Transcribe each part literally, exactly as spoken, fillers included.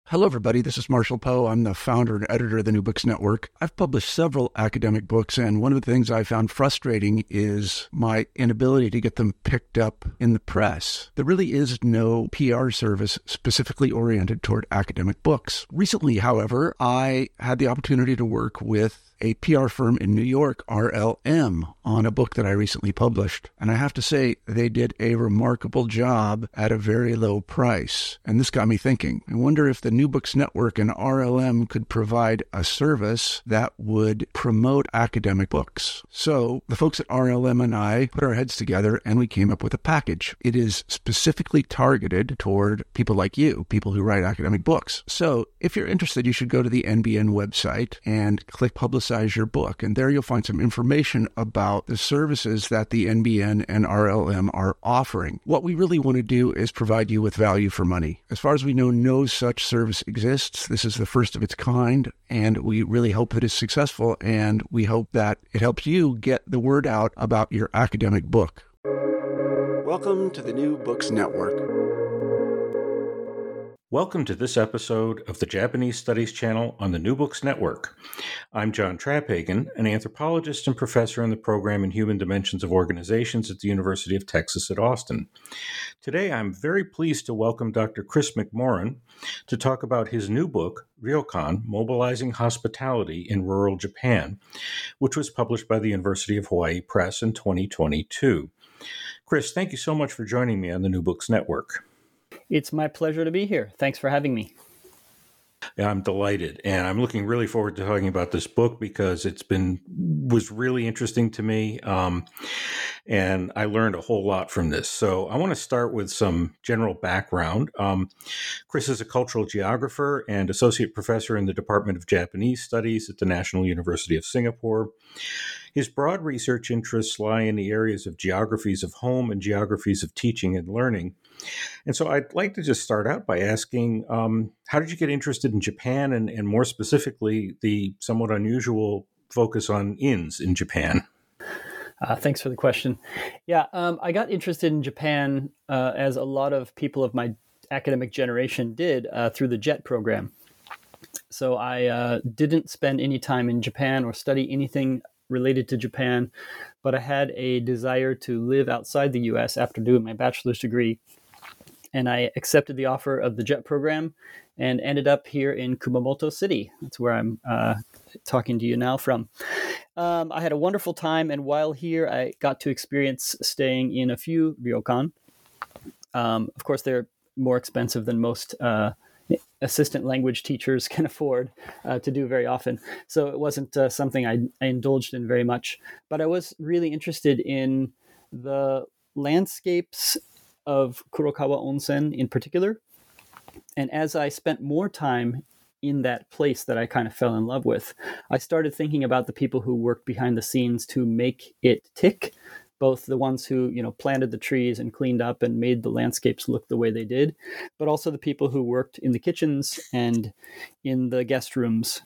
Hello, everybody. This is Marshall Poe. I'm the founder and editor of the New Books Network. I've published several academic books, and one of the things I found frustrating is my inability to get them picked up in the press. There really is no P R service specifically oriented toward academic books. Recently, however, I had the opportunity to work with a P R firm in New York, R L M, on a book that I recently published. And I have to say, they did a remarkable job at a very low price. And this got me thinking. I wonder if the New Books Network and R L M could provide a service that would promote academic books. So the folks at R L M and I put our heads together and we came up with a package. It is specifically targeted toward people like you, people who write academic books. So if you're interested, you should go to the N B N website and click Publicize your book. And there you'll find some information about the services that the N B N and R L M are offering. What we really want to do is provide you with value for money. As far as we know, no such service exists. This is the first of its kind, and we really hope that it's successful, and we hope that it helps you get the word out about your academic book. Welcome to the New Books Network. Welcome to this episode of the Japanese Studies channel on the New Books Network. I'm John Traphagen, an anthropologist and professor in the program in Human Dimensions of Organizations at the University of Texas at Austin. Today, I'm very pleased to welcome Doctor Chris McMorran to talk about his new book, Ryokan: Mobilizing Hospitality in Rural Japan, which was published by the University of Hawaii Press in twenty twenty-two. Chris, thank you so much for joining me on the New Books Network. It's my pleasure to be here. Thanks for having me. Yeah, I'm delighted, and I'm looking really forward to talking about this book because it's been was really interesting to me, um, and I learned a whole lot from this. So I want to start with some general background. Um, Chris is a cultural geographer and associate professor in the Department of Japanese Studies at the National University of Singapore. His broad research interests lie in the areas of geographies of home and geographies of teaching and learning. And so I'd like to just start out by asking, um, how did you get interested in Japan and, and more specifically, the somewhat unusual focus on inns in Japan? Uh, thanks for the question. Yeah, um, I got interested in Japan, uh, as a lot of people of my academic generation did, uh, through the JET program. So I uh, didn't spend any time in Japan or study anything related to Japan, but I had a desire to live outside the U S after doing my bachelor's degree. And I accepted the offer of the JET program and ended up here in Kumamoto City. That's where I'm uh, talking to you now from. Um, I had a wonderful time, and while here, I got to experience staying in a few ryokan. Um, of course, they're more expensive than most uh, assistant language teachers can afford uh, to do very often. So it wasn't uh, something I, I indulged in very much. But I was really interested in the landscapes of Kurokawa Onsen in particular. And as I spent more time in that place that I kind of fell in love with, I started thinking about the people who worked behind the scenes to make it tick, both the ones who, you know, planted the trees and cleaned up and made the landscapes look the way they did, but also the people who worked in the kitchens and in the guest rooms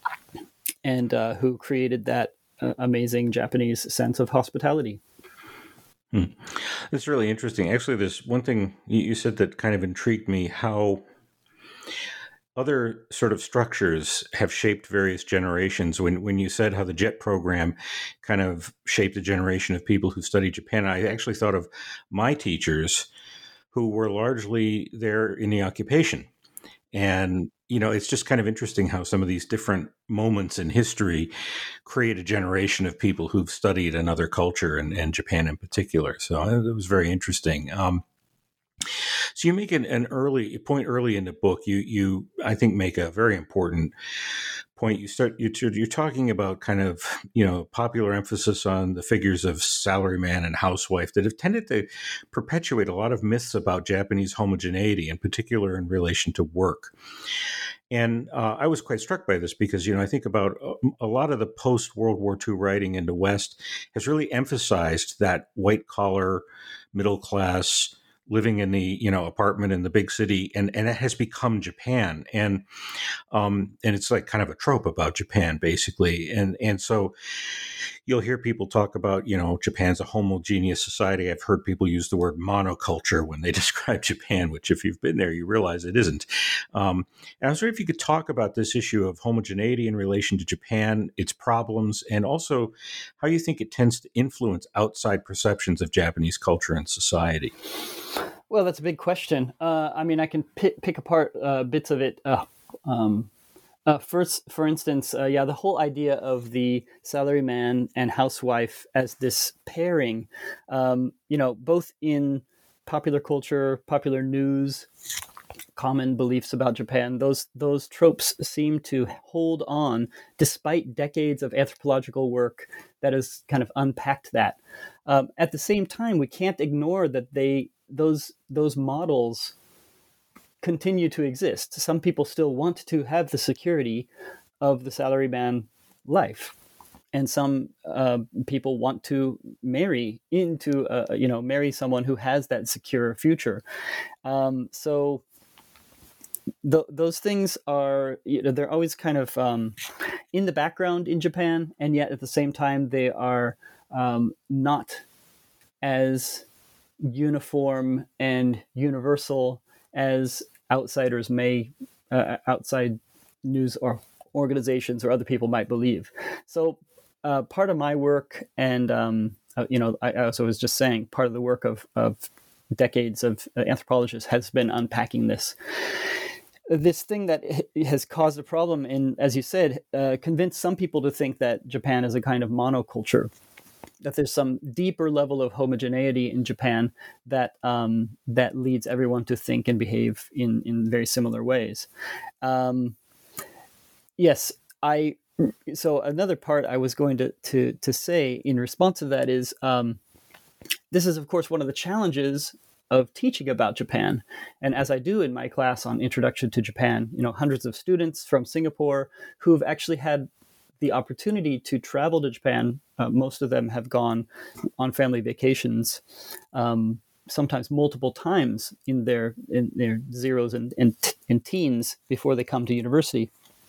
and uh, who created that uh, amazing Japanese sense of hospitality. Hmm. That's really interesting. Actually, there's one thing you said that kind of intrigued me, how other sort of structures have shaped various generations. When when you said how the JET program kind of shaped a generation of people who studied Japan, I actually thought of my teachers who were largely there in the occupation. And, you know, it's just kind of interesting how some of these different moments in history create a generation of people who've studied another culture and, and Japan in particular. So it was very interesting. Um, so you make an, an early point early in the book. You, you, I think, make a very important point. You start, you, you're talking about kind of, you know, popular emphasis on the figures of salaryman and housewife that have tended to perpetuate a lot of myths about Japanese homogeneity, in particular in relation to work. And uh, I was quite struck by this because, you know, I think about a, a lot of the post-World War Two writing in the West has really emphasized that white-collar, middle-class living in the, you know, apartment in the big city, and, and it has become Japan. And, um, and it's like kind of a trope about Japan, basically. And, and so you'll hear people talk about, you know, Japan's a homogeneous society. I've heard people use the word monoculture when they describe Japan, which if you've been there, you realize it isn't. Um, and I was wondering if you could talk about this issue of homogeneity in relation to Japan, its problems, and also how you think it tends to influence outside perceptions of Japanese culture and society. Well, that's a big question. Uh, I mean, I can pick, pick apart uh, bits of it. Uh, um, uh, first, for instance, uh, yeah, the whole idea of the salaryman and housewife as this pairing, um, you know, both in popular culture, popular news, common beliefs about Japan, those those tropes seem to hold on despite decades of anthropological work that has kind of unpacked that. Um, at the same time, we can't ignore that they those those models continue to exist. Some people still want to have the security of the salaryman life, and some uh, people want to marry into uh, you know marry someone who has that secure future. Um, so. Th- those things are, you know, they're always kind of um, in the background in Japan, and yet at the same time they are um, not as uniform and universal as outsiders may, uh, outside news or organizations or other people might believe. So uh, part of my work, and um, uh, you know, I, I also was just saying, part of the work of, of decades of uh, anthropologists has been unpacking this. This thing that has caused a problem and, as you said, uh, convinced some people to think that Japan is a kind of monoculture, that there's some deeper level of homogeneity in Japan that um, that leads everyone to think and behave in, in very similar ways. Um, yes, I. So another part I was going to, to, to say in response to that is um, this is, of course, one of the challenges of teaching about Japan. And as I do in my class on Introduction to Japan, you know, hundreds of students from Singapore who have actually had the opportunity to travel to Japan. Uh, most of them have gone on family vacations, um, sometimes multiple times in their in their zeros and, and, and teens before they come to university.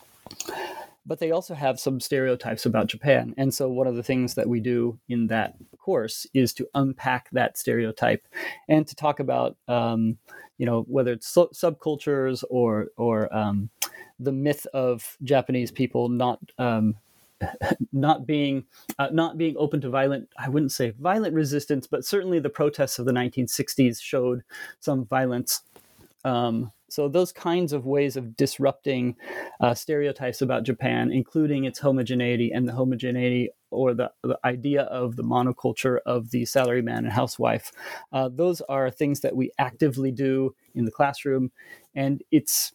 But they also have some stereotypes about Japan. And so one of the things that we do in that course is to unpack that stereotype and to talk about, um, you know, whether it's su- subcultures or or um, the myth of Japanese people not um, not being uh, not being open to violent, I wouldn't say violent resistance, but certainly the protests of the nineteen sixties showed some violence. Um, so those kinds of ways of disrupting uh, stereotypes about Japan, including its homogeneity and the homogeneity or the, the idea of the monoculture of the salaryman and housewife, uh, those are things that we actively do in the classroom. And it's,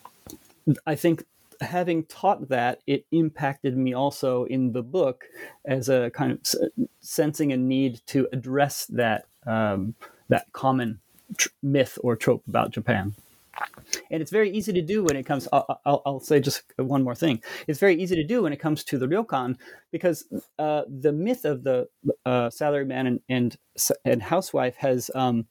I think, having taught that, it impacted me also in the book as a kind of sensing a need to address that um, that common tr- myth or trope about Japan. And it's very easy to do when it comes, I'll, I'll, I'll say just one more thing. It's very easy to do when it comes to the ryokan, because uh, the myth of the uh, salaryman and, and, and housewife has um,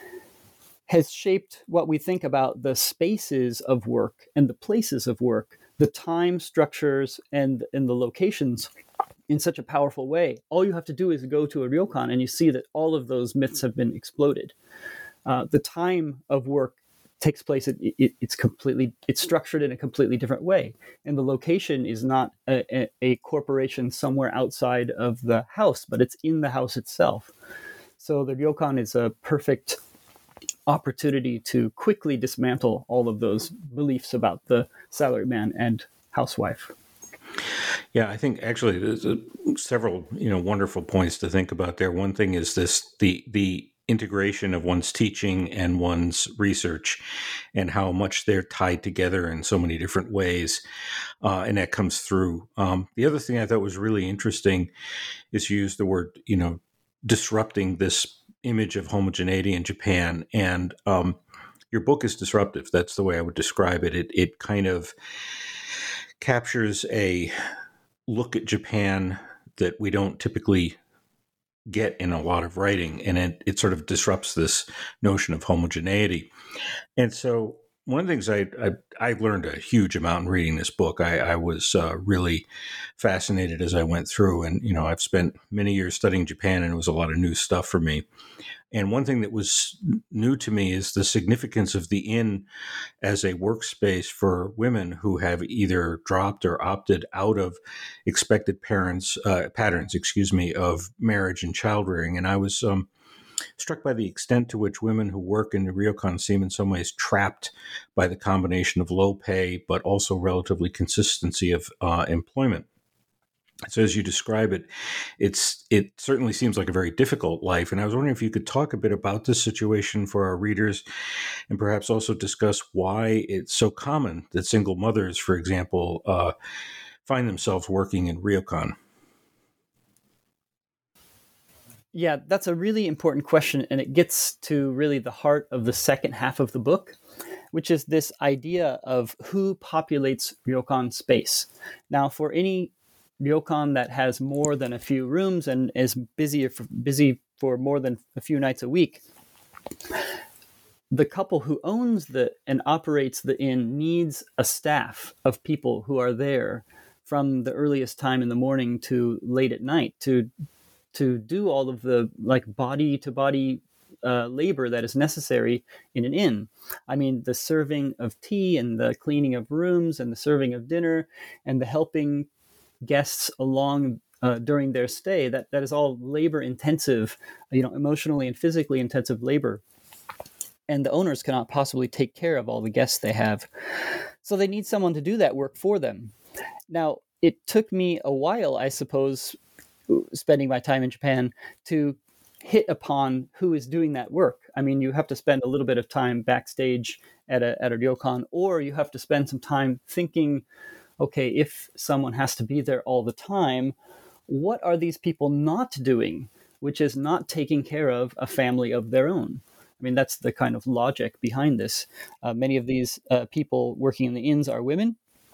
has shaped what we think about the spaces of work and the places of work, the time structures and, and the locations in such a powerful way. All you have to do is go to a ryokan and you see that all of those myths have been exploded. Uh, the time of work takes place, it, it, it's completely, it's structured in a completely different way. And the location is not a, a, a corporation somewhere outside of the house, but it's in the house itself. So the ryokan is a perfect opportunity to quickly dismantle all of those beliefs about the salaryman and housewife. Yeah, I think actually there's a, several, you know, wonderful points to think about there. One thing is this, the, the, integration of one's teaching and one's research and how much they're tied together in so many different ways. Uh, and that comes through. Um, the other thing I thought was really interesting is you use the word, you know, disrupting this image of homogeneity in Japan. And um, your book is disruptive. That's the way I would describe it. It, it kind of captures a look at Japan that we don't typically get in a lot of writing, and it, it sort of disrupts this notion of homogeneity. And so one of the things I I, I learned a huge amount in reading this book. I, I was uh, really fascinated as I went through, and you know, I've spent many years studying Japan, and it was a lot of new stuff for me. And one thing that was new to me is the significance of the inn as a workspace for women who have either dropped or opted out of expected parents uh, patterns, excuse me, of marriage and child rearing. And I was um, struck by the extent to which women who work in the ryokan seem in some ways trapped by the combination of low pay, but also relatively consistency of uh, employment. So as you describe it, it's it certainly seems like a very difficult life. And I was wondering if you could talk a bit about this situation for our readers, and perhaps also discuss why it's so common that single mothers, for example, uh, find themselves working in ryokan. Yeah, that's a really important question, and it gets to really the heart of the second half of the book, which is this idea of who populates ryokan space. Now, for any ryokan that has more than a few rooms and is busy for, busy for more than a few nights a week, the couple who owns the and operates the inn needs a staff of people who are there from the earliest time in the morning to late at night to to do all of the like body to body uh, labor that is necessary in an inn. I mean, the serving of tea and the cleaning of rooms and the serving of dinner and the helping guests along uh, during their stay, that that is all labor intensive, you know, emotionally and physically intensive labor. And the owners cannot possibly take care of all the guests they have. So they need someone to do that work for them. Now, it took me a while, I suppose, spending my time in Japan to hit upon who is doing that work. I mean, you have to spend a little bit of time backstage at a, at a ryokan, or you have to spend some time thinking, okay, if someone has to be there all the time, what are these people not doing, which is not taking care of a family of their own? I mean, that's the kind of logic behind this. Uh, many of these uh, people working in the inns are women.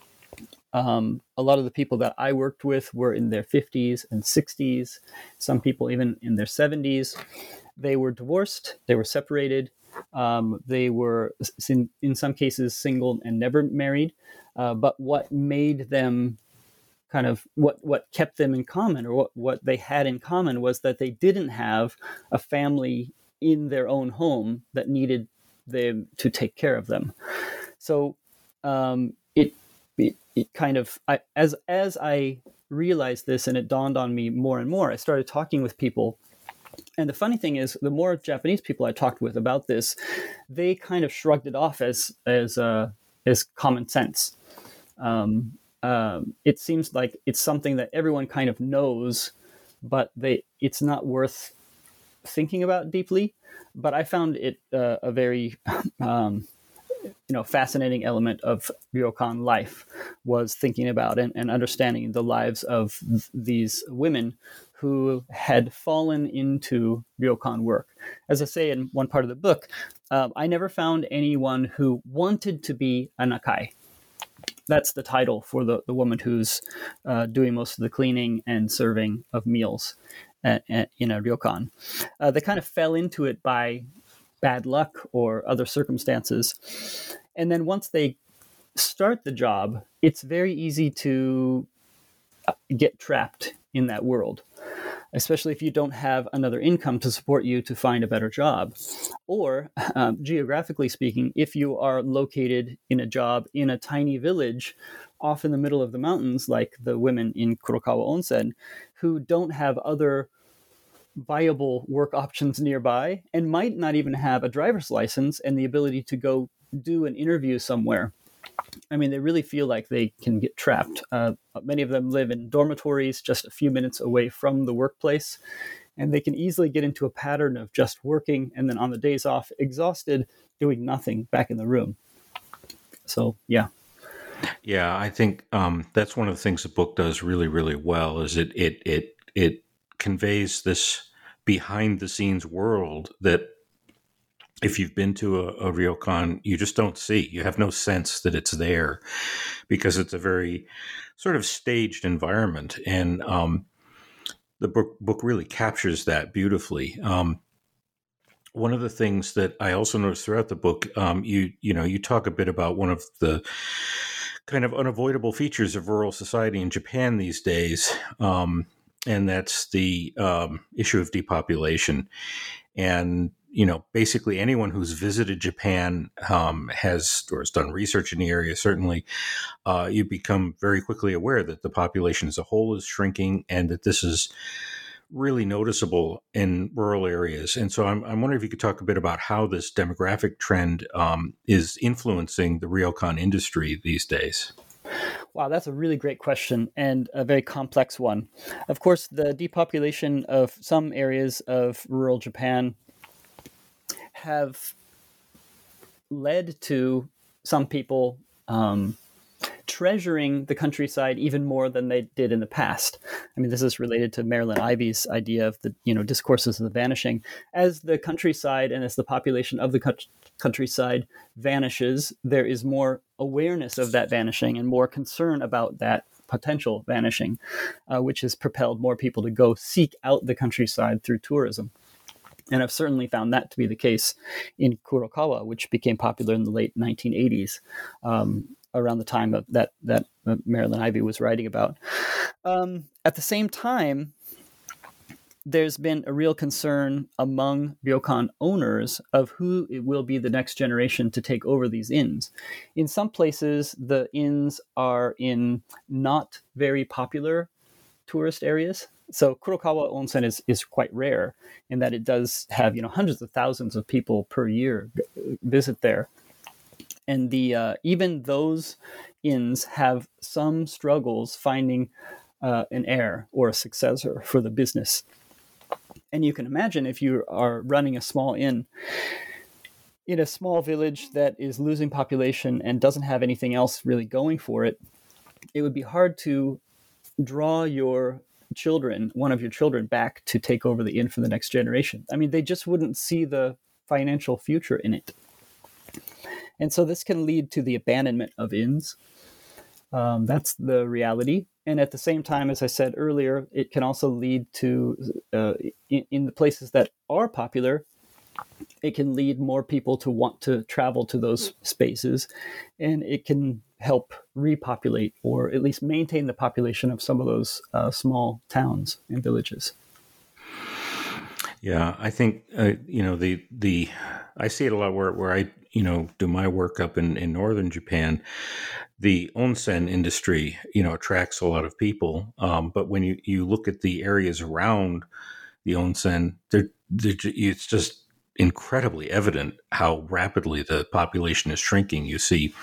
Um, a lot of the people that I worked with were in their fifties and sixties, some people even in their seventies. They were divorced, they were separated, um, they were, in, in some cases, single and never married. Uh, but what made them kind of, what, what kept them in common, or what, what they had in common, was that they didn't have a family in their own home that needed them to take care of them. So um, it, it it kind of, I, as as I realized this and it dawned on me more and more, I started talking with people. And the funny thing is, the more Japanese people I talked with about this, they kind of shrugged it off as as uh, as common sense. Um, um, it seems like it's something that everyone kind of knows, but they it's not worth thinking about deeply. But I found it uh, a very um, you know fascinating element of ryokan life, was thinking about and, and understanding the lives of th- these women who had fallen into ryokan work. As I say in one part of the book, uh, I never found anyone who wanted to be a nakai. That's the title for the, the woman who's uh, doing most of the cleaning and serving of meals at, at, in a ryokan. Uh, they kind of fell into it by bad luck or other circumstances. And then once they start the job, it's very easy to get trapped in that world, especially if you don't have another income to support you to find a better job. Or, um, geographically speaking, if you are located in a job in a tiny village off in the middle of the mountains, like the women in Kurokawa Onsen, who don't have other viable work options nearby and might not even have a driver's license and the ability to go do an interview somewhere. I mean, they really feel like they can get trapped. Uh, many of them live in dormitories just a few minutes away from the workplace, and they can easily get into a pattern of just working and then on the days off, exhausted, doing nothing back in the room. So, yeah. Yeah, I think um, that's one of the things the book does really, really well, is it it it it conveys this behind the scenes world that if you've been to a, a ryokan, you just don't see. You have no sense that it's there, because it's a very sort of staged environment. And um, the book book really captures that beautifully. Um, one of the things that I also noticed throughout the book, um, you you know, you talk a bit about one of the kind of unavoidable features of rural society in Japan these days, um, and that's the um, issue of depopulation. And you know, basically anyone who's visited Japan um, has or has done research in the area. Certainly, uh, you become very quickly aware that the population as a whole is shrinking, and that this is really noticeable in rural areas. And so I'm, I'm wondering if you could talk a bit about how this demographic trend um, is influencing the ryokan industry these days. Wow, that's a really great question and a very complex one. Of course, the depopulation of some areas of rural Japan have led to some people um, treasuring the countryside even more than they did in the past. I mean, this is related to Marilyn Ivy's idea of the, you know, discourses of the vanishing. As the countryside and as the population of the countryside vanishes, there is more awareness of that vanishing and more concern about that potential vanishing, uh, which has propelled more people to go seek out the countryside through tourism. And I've certainly found that to be the case in Kurokawa, which became popular in the late nineteen eighties. Um, around the time of that that Marilyn Ivy was writing about. Um, at the same time, there's been a real concern among ryokan owners of who it will be the next generation to take over these inns. In some places, the inns are in not very popular tourist areas. So Kurokawa Onsen is, is quite rare in that it does have, you know, hundreds of thousands of people per year visit there. And the uh, even those inns have some struggles finding uh, an heir or a successor for the business. And you can imagine if you are running a small inn in a small village that is losing population and doesn't have anything else really going for it, it would be hard to draw your children, one of your children, back to take over the inn for the next generation. I mean, they just wouldn't see the financial future in it. And so this can lead to the abandonment of inns. Um, that's the reality. And at the same time, as I said earlier, it can also lead to, uh, in, in the places that are popular, it can lead more people to want to travel to those spaces. And it can help repopulate or at least maintain the population of some of those uh, small towns and villages. Yeah, I think, uh, you know, the, the, I see it a lot where, where I, you know, do my work up in, in northern Japan. The onsen industry, you know, attracts a lot of people. Um, but when you, you look at the areas around the onsen, they're, they're, it's just incredibly evident how rapidly the population is shrinking. You see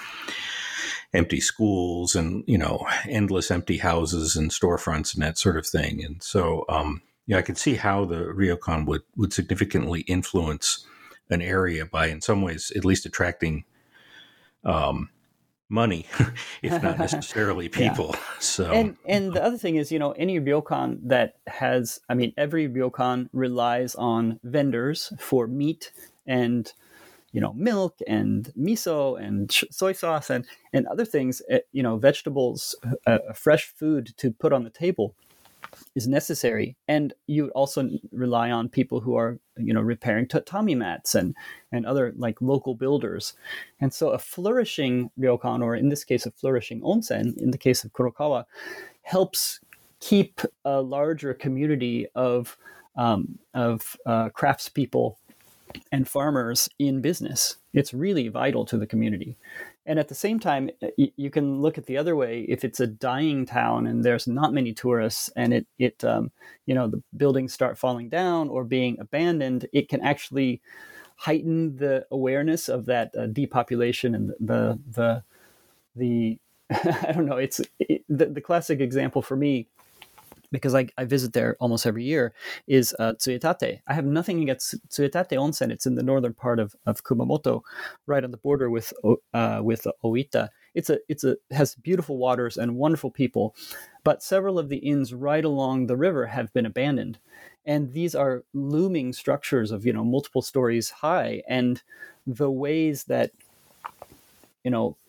empty schools and, you know, endless empty houses and storefronts and that sort of thing. And so, um, yeah, I can see how the ryokan would, would significantly influence an area by, in some ways, at least attracting um, money, if not necessarily people. Yeah. So, and and the other thing is, you know, any ryokan that has, I mean, every ryokan relies on vendors for meat and, you know, milk and miso and soy sauce and and other things, you know, vegetables, uh, fresh food to put on the table is necessary. And you also rely on people who are, you know, repairing tatami mats and, and other like local builders. And so a flourishing ryokan, or in this case, a flourishing onsen, in the case of Kurokawa, helps keep a larger community of, um, of uh, craftspeople and farmers in business. It's really vital to the community. And at the same time, you can look at the other way. If it's a dying town and there's not many tourists, and it, it um, you know, the buildings start falling down or being abandoned, it can actually heighten the awareness of that uh, depopulation and the the the. I don't know. It's it, the, the classic example for me, because I, I visit there almost every year, is uh, Tsuetate. I have nothing against Tsuetate Onsen. It's in the northern part of, of Kumamoto, right on the border with uh, with Oita. It's a it's a has beautiful waters and wonderful people, but several of the inns right along the river have been abandoned, and these are looming structures of, you know, multiple stories high, and the ways that, you know,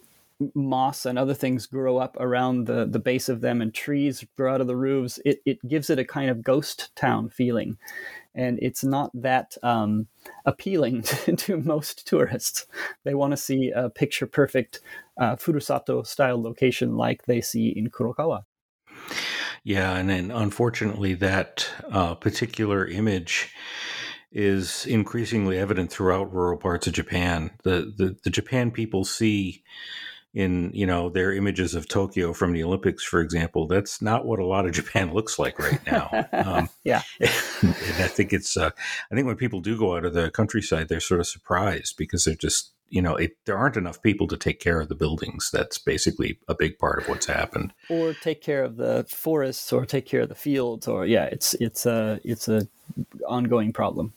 moss and other things grow up around the, the base of them, and trees grow out of the roofs. It, it gives it a kind of ghost town feeling. And it's not that um, appealing to, to most tourists. They want to see a picture perfect uh, Furusato style location like they see in Kurokawa. Yeah, and then unfortunately, that uh, particular image is increasingly evident throughout rural parts of Japan. The, the the Japan people see in, you know, their images of Tokyo from the Olympics, for example, that's not what a lot of Japan looks like right now. Um, yeah, and I think it's. Uh, I think when people do go out of the countryside, they're sort of surprised because they're just, you know, it, there aren't enough people to take care of the buildings. That's basically a big part of what's happened. Or take care of the forests, or take care of the fields, or yeah, it's it's a it's a ongoing problem.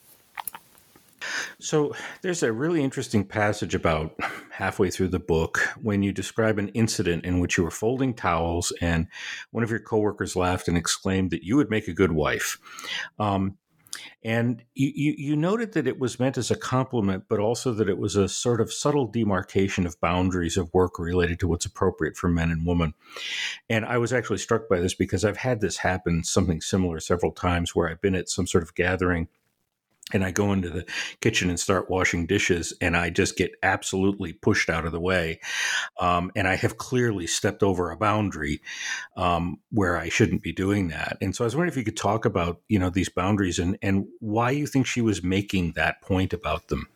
So there's a really interesting passage about halfway through the book when you describe an incident in which you were folding towels and one of your coworkers laughed and exclaimed that you would make a good wife. Um, and you, you, you noted that it was meant as a compliment, but also that it was a sort of subtle demarcation of boundaries of work related to what's appropriate for men and women. And I was actually struck by this because I've had this happen, something similar several times, where I've been at some sort of gathering and I go into the kitchen and start washing dishes, and I just get absolutely pushed out of the way. Um, and I have clearly stepped over a boundary um, where I shouldn't be doing that. And so I was wondering if you could talk about, you know, these boundaries and, and why you think she was making that point about them.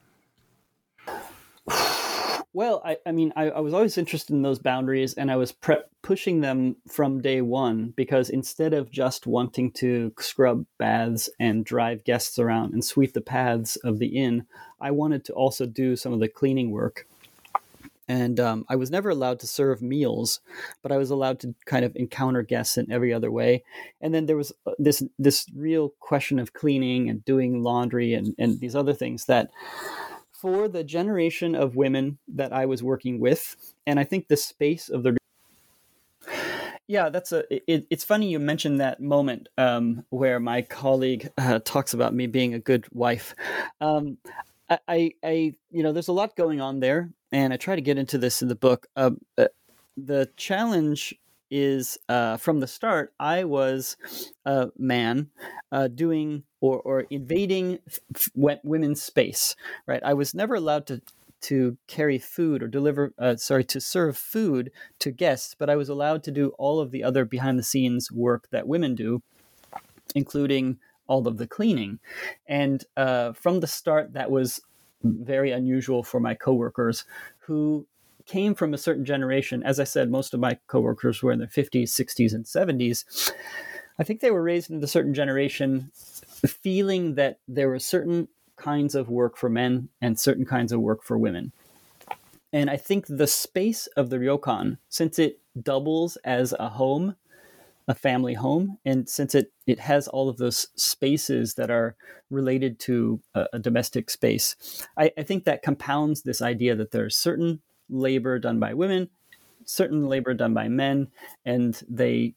Well, I, I mean, I, I was always interested in those boundaries, and I was pre- pushing them from day one, because instead of just wanting to scrub baths and drive guests around and sweep the paths of the inn, I wanted to also do some of the cleaning work. And um, I was never allowed to serve meals, but I was allowed to kind of encounter guests in every other way. And then there was this this real question of cleaning and doing laundry and, and these other things that, for the generation of women that I was working with, and I think the space of the... Yeah, that's a. It, it's funny you mentioned that moment um, where my colleague uh, talks about me being a good wife. Um, I, I, I, you know, there's a lot going on there, and I try to get into this in the book. Uh, uh, the challenge is uh, from the start, I was a man uh, doing or, or invading f- women's space, right? I was never allowed to to carry food or deliver, uh, sorry, to serve food to guests, but I was allowed to do all of the other behind the scenes work that women do, including all of the cleaning. And uh, from the start, that was very unusual for my coworkers who came from a certain generation. As I said, most of my coworkers were in their fifties, sixties, and seventies. I think they were raised in a certain generation feeling that there were certain kinds of work for men and certain kinds of work for women. And I think the space of the ryokan, since it doubles as a home, a family home, and since it, it has all of those spaces that are related to a, a domestic space, I, I think that compounds this idea that there's certain labor done by women, certain labor done by men, and they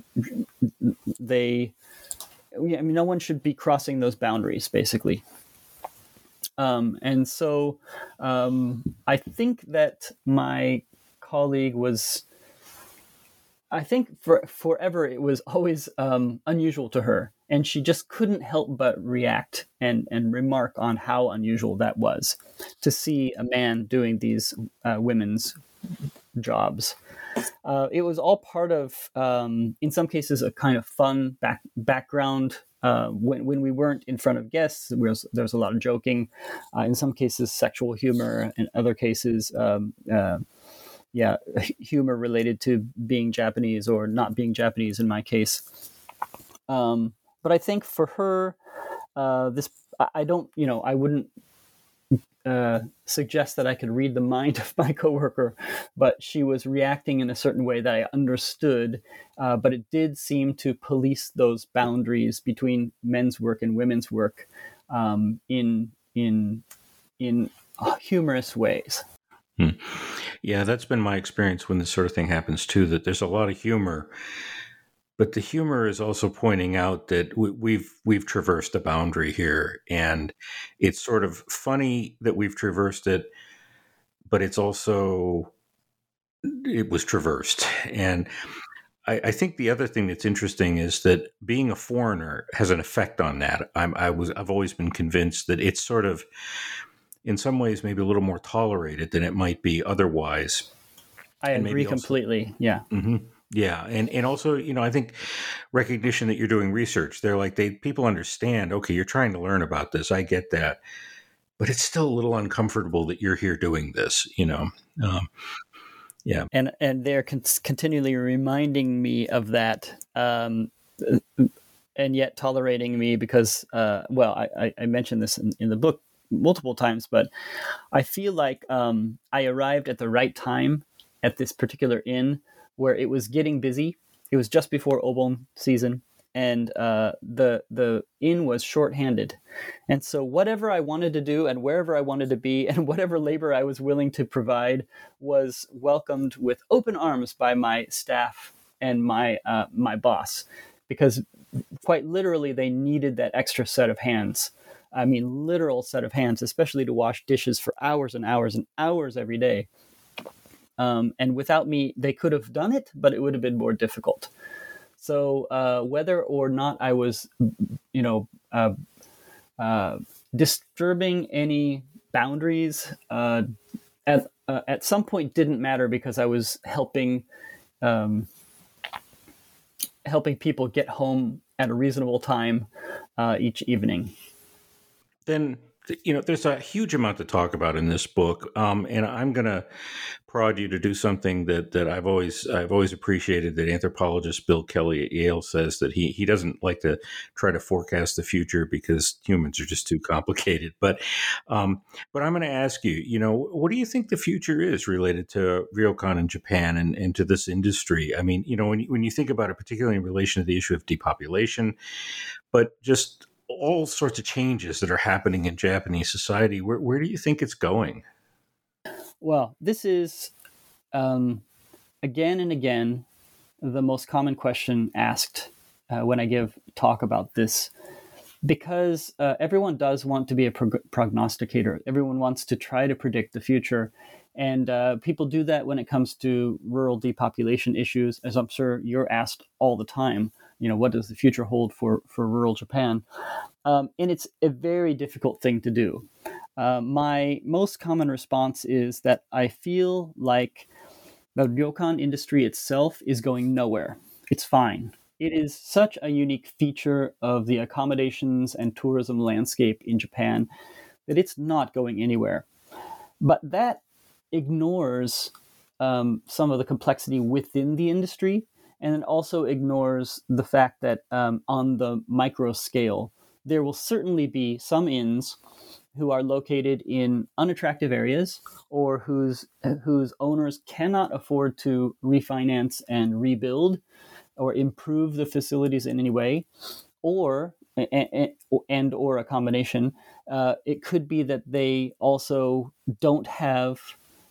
they I mean, no one should be crossing those boundaries, basically. Um, and so um, I think that my colleague was, I think for forever it was always um, unusual to her, and she just couldn't help but react and and remark on how unusual that was to see a man doing these uh, women's jobs. Uh, it was all part of, um, in some cases, a kind of fun back, background. Uh, when when we weren't in front of guests, there was, there was a lot of joking. Uh, in some cases, sexual humor. In other cases, um, uh, yeah, humor related to being Japanese or not being Japanese. In my case, um, but I think for her, uh, this I, I don't, you know, I wouldn't. Uh, suggest that I could read the mind of my coworker, but she was reacting in a certain way that I understood. Uh, but it did seem to police those boundaries between men's work and women's work um, in in in humorous ways. Hmm. Yeah, that's been my experience when this sort of thing happens too. That there's a lot of humor. But the humor is also pointing out that we, we've we've traversed a boundary here, and it's sort of funny that we've traversed it, but it's also it was traversed. And I, I think the other thing that's interesting is that being a foreigner has an effect on that. I'm, I was, I've always been convinced that it's sort of, in some ways, maybe a little more tolerated than it might be otherwise. I And agree maybe also- completely. Yeah. Mm-hmm. Yeah, and and also, you know, I think recognition that you're doing research. They're like they people understand. Okay, you're trying to learn about this. I get that, but it's still a little uncomfortable that you're here doing this. You know, um, yeah. And and they're con- continually reminding me of that, um, and yet tolerating me because, uh, well, I, I, I mentioned this in, in the book multiple times, but I feel like um, I arrived at the right time at this particular inn where it was getting busy. It was just before Obon season, and uh, the the inn was shorthanded. And so whatever I wanted to do and wherever I wanted to be and whatever labor I was willing to provide was welcomed with open arms by my staff and my uh, my boss, because quite literally they needed that extra set of hands. I mean, literal set of hands, especially to wash dishes for hours and hours and hours every day. Um, and without me, they could have done it, but it would have been more difficult. So uh, whether or not I was, you know, uh, uh, disturbing any boundaries uh, at uh, at some point didn't matter, because I was helping um, helping people get home at a reasonable time uh, each evening. Then, you know, there's a huge amount to talk about in this book, um, and I'm going to prod you to do something that that I've always I've always appreciated. That anthropologist Bill Kelly at Yale says that he he doesn't like to try to forecast the future because humans are just too complicated. But um, but I'm going to ask you, you know, what do you think the future is related to ryokan in Japan and, and to this industry? I mean, you know, when you, when you think about it, particularly in relation to the issue of depopulation, but just all sorts of changes that are happening in Japanese society, where where do you think it's going? Well, this is, um, again and again, the most common question asked uh, when I give talk about this, because uh, everyone does want to be a prog- prognosticator. Everyone wants to try to predict the future. And uh, people do that when it comes to rural depopulation issues, as I'm sure you're asked all the time. You know, what does the future hold for, for rural Japan? Um, and it's a very difficult thing to do. Uh, my most common response is that I feel like the ryokan industry itself is going nowhere. It's fine. It is such a unique feature of the accommodations and tourism landscape in Japan that it's not going anywhere. But that ignores um, some of the complexity within the industry, and it also ignores the fact that um, on the micro scale, there will certainly be some inns who are located in unattractive areas, or whose whose owners cannot afford to refinance and rebuild or improve the facilities in any way, or and, and or a combination. Uh, it could be that they also don't have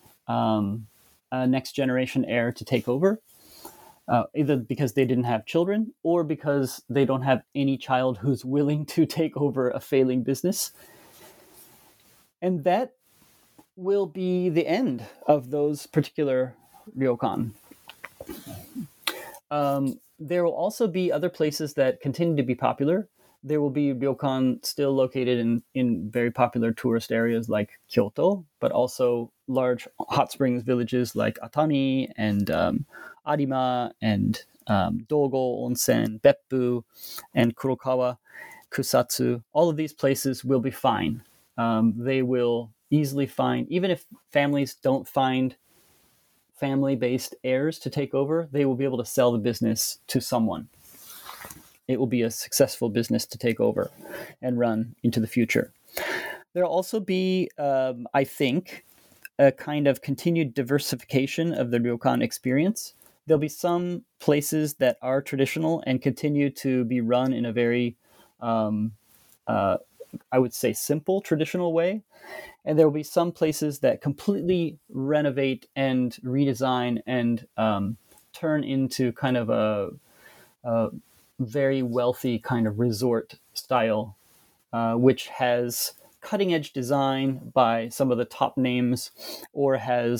um, a next generation heir to take over, uh, either because they didn't have children or because they don't have any child who's willing to take over a failing business. And that will be the end of those particular ryokan. Um, there will also be other places that continue to be popular. There will be ryokan still located in, in very popular tourist areas like Kyoto, but also large hot springs villages like Atami and um, Arima and um, Dogo Onsen, Beppu, and Kurokawa, Kusatsu. All of these places will be fine. Um, they will easily find, even if families don't find family-based heirs to take over, they will be able to sell the business to someone. It will be a successful business to take over and run into the future. There'll also be, um, I think, a kind of continued diversification of the ryokan experience. There'll be some places that are traditional and continue to be run in a very, um, uh, I would say, simple traditional way. And there will be some places that completely renovate and redesign and um, turn into kind of a, a very wealthy kind of resort style, uh, which has cutting edge design by some of the top names, or has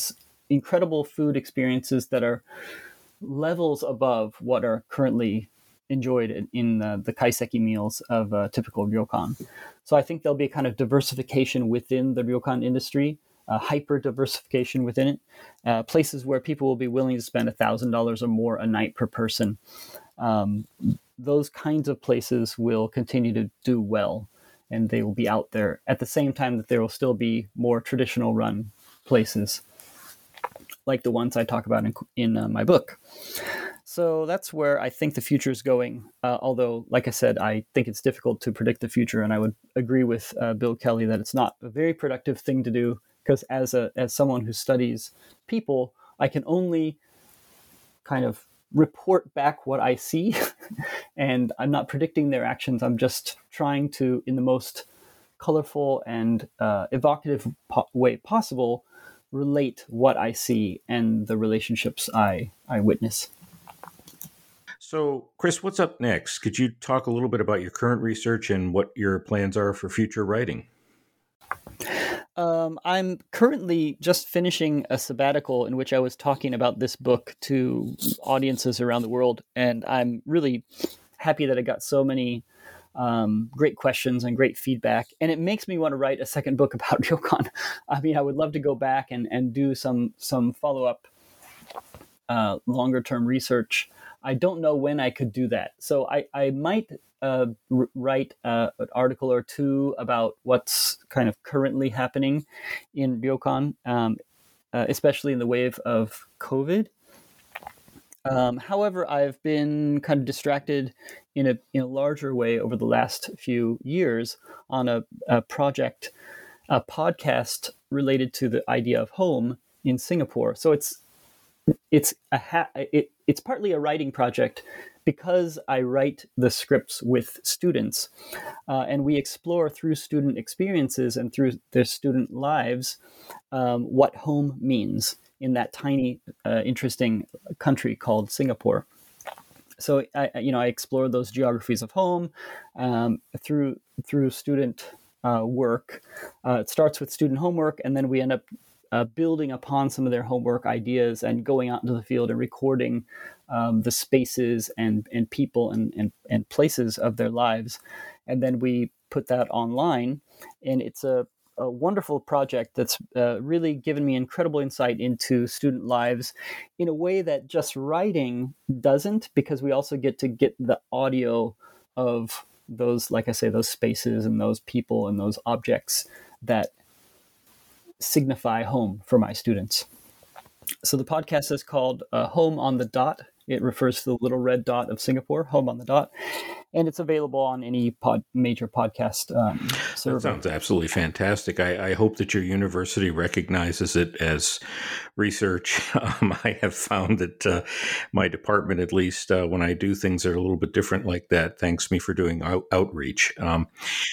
incredible food experiences that are levels above what are currently enjoyed in, in uh, the kaiseki meals of a typical ryokan. So I think there'll be a kind of diversification within the ryokan industry, uh, hyper diversification within it, uh, places where people will be willing to spend one thousand dollars or more a night per person. Um, those kinds of places will continue to do well, and they will be out there at the same time that there will still be more traditional run places like the ones I talk about in, in uh, my book. So that's where I think the future is going. Uh, although, like I said, I think it's difficult to predict the future, and I would agree with uh, Bill Kelly that it's not a very productive thing to do, because as a as someone who studies people, I can only kind of report back what I see, and I'm not predicting their actions. I'm just trying to, in the most colorful and uh, evocative po- way possible, relate what I see and the relationships I, I witness. So, Chris, what's up next? Could you talk a little bit about your current research and what your plans are for future writing? Um, I'm currently just finishing a sabbatical in which I was talking about this book to audiences around the world, and I'm really happy that I got so many um, great questions and great feedback, and it makes me want to write a second book about ryokan. I mean, I would love to go back and, and do some some follow-up uh, longer-term research. I don't know when I could do that. So I, I might uh, r- write uh, an article or two about what's kind of currently happening in ryokan, um, uh, especially in the wave of COVID. Um, however, I've been kind of distracted in a in a larger way over the last few years on a, a project, a podcast related to the idea of home in Singapore. So it's it's a ha- it, it's partly a writing project because I write the scripts with students, uh, and we explore through student experiences and through their student lives um, what home means in that tiny, uh, interesting country called Singapore. So I, you know, I explore those geographies of home um, through through student uh, work. Uh, it starts with student homework, and then we end up uh, building upon some of their homework ideas and going out into the field and recording um, the spaces and and people and, and and places of their lives, and then we put that online, and it's a a wonderful project that's uh, really given me incredible insight into student lives in a way that just writing doesn't, because we also get to get the audio of those, like I say, those spaces and those people and those objects that signify home for my students. So the podcast is called uh, Home on the Dot. It refers to the little red dot of Singapore, Home on the Dot. And it's available on any pod, major podcast um, server. That sounds absolutely fantastic. I, I hope that your university recognizes it as research. Um, I have found that uh, my department, at least uh, when I do things that are a little bit different like that, thanks me for doing out, outreach. Um,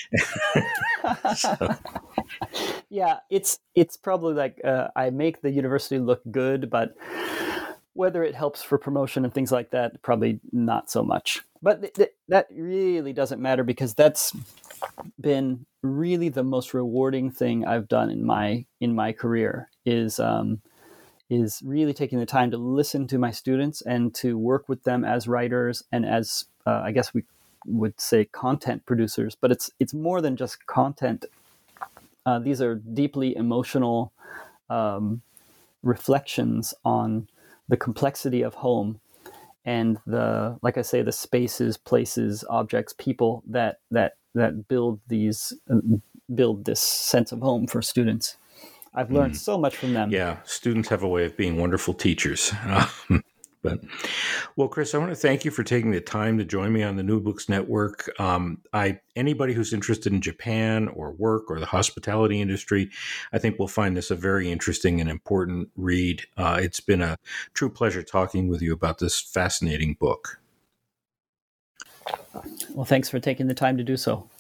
so. Yeah, it's it's probably like uh, I make the university look good, but whether it helps for promotion and things like that, probably not so much. But th- th- that really doesn't matter, because that's been really the most rewarding thing I've done in my in my career is um, is really taking the time to listen to my students and to work with them as writers and as uh, I guess we would say content producers. But it's it's more than just content. Uh, these are deeply emotional um, reflections on the complexity of home and the, like I say, the spaces, places, objects, people that that that build these uh, build this sense of home for students. I've learned mm. so much from them. Yeah, students have a way of being wonderful teachers. Um, but well, Chris, I want to thank you for taking the time to join me on the New Books Network. Um, I anybody who's interested in Japan or work or the hospitality industry, I think will find this a very interesting and important read. Uh, it's been a true pleasure talking with you about this fascinating book. Well, thanks for taking the time to do so.